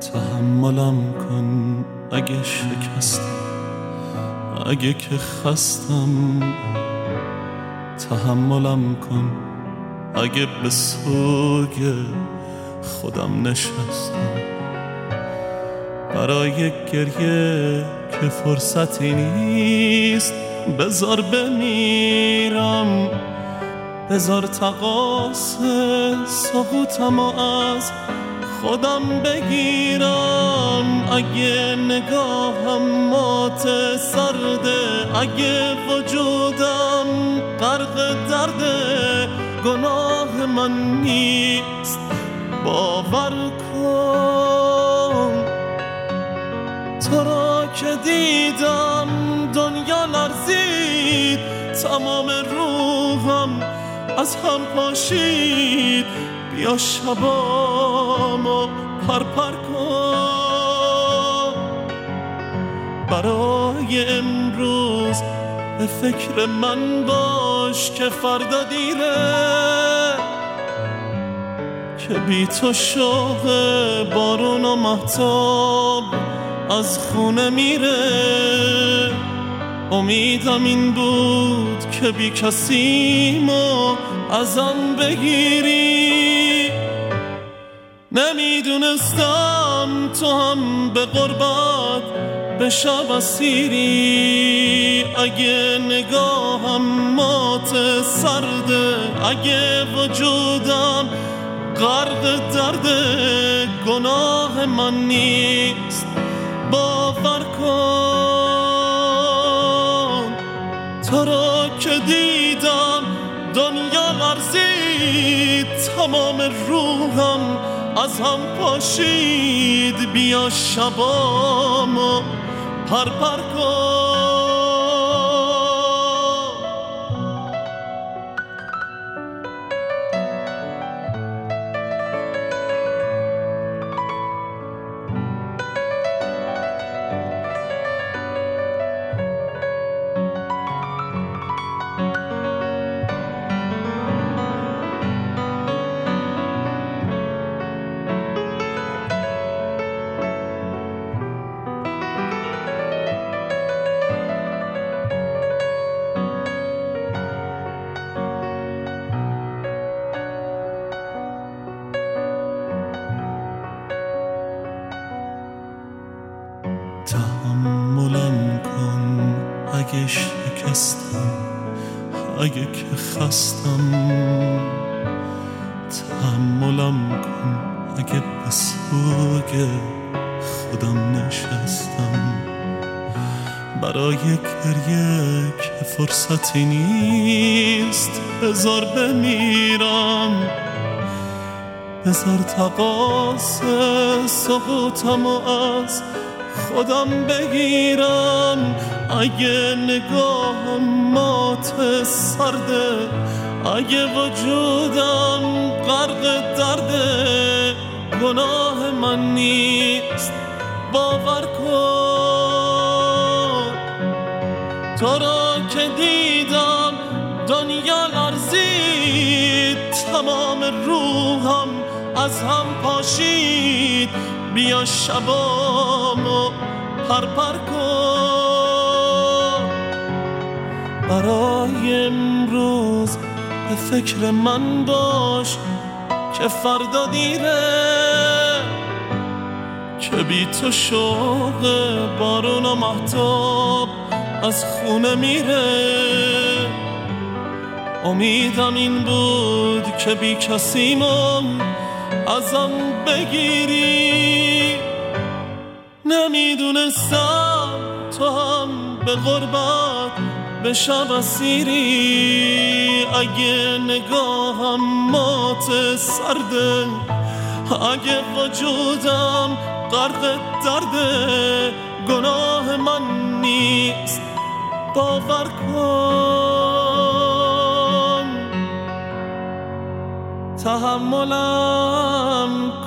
تحملم کن اگه شکستم، اگه که خستم. تحملم کن اگه به سوگ خودم نشستم. برای گریه که فرصتی نیست، بذار بمیرم، بذار تقاص سقوطم و از خودم بگیرم. اگه نگاهم مات سرده، اگه وجودم غرق درده، گناه من نیست باور کن. تو را که دیدم دنیا لرزید، تمام روحم از هم پاشید. بیا شبامو پرپر کن. برای امروز به فکر من باش که فردا دیره، که بی تو شوق بارون و مهتاب از خونه میره. امیدم این بود که بی کسیمو ازم بگیری. نمیدونستم تو هم به غربت به شب اسیری. اگه نگاهم مات سرده، اگه وجودم غرق درده، گناه من نیست باور کن. تو را که دیدم دنیا لرزید، تمام روحم از هم پاشید. بیا شبامو پرپر کن. تحملم کن اگه شکستم، اگه که خستم. تحملم کن اگه به سوگ خودم نشستم. برای گریه که فرصتی نیست، بذار بمیرم، بذار تقاص سقوطم و از خودم بگیرم. اگه نگاهم مات سرده، اگه وجودم غرق درده، گناه من نیست باور کن. تو را که دیدم دنیا لرزید، تمام روحم از هم پاشید. بیا شبامو پرپر کن. برای امروز به فکر من باش که فردا دیره، که بی تو شوق بارون و مهتاب از خونه میره. امیدم این بود که بی کسیمم ازم بگیری. نمیدونستم تو هم به غربت به شب اسیری. اگه نگاهم مات سرده، اگه وجودم غرق درده، گناه من نیست باور کن. تحملم